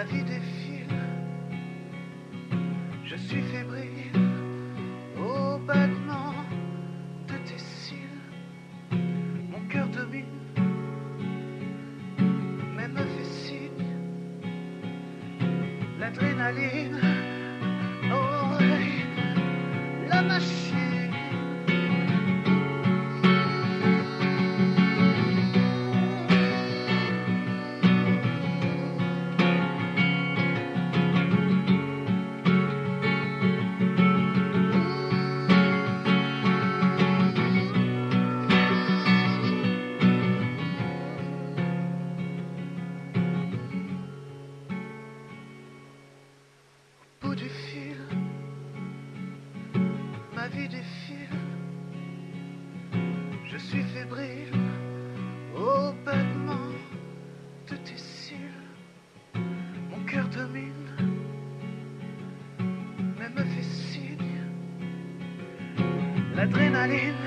ma vie défile. Je suis fébrile au battement de tes cils. Mon cœur domine, mais me fait signe. L'adrénaline, oh, la machine. Du fil, ma vie défile. Je suis fébrile au battement de tes cils. Mon cœur domine, mais me fait signe. L'adrénaline,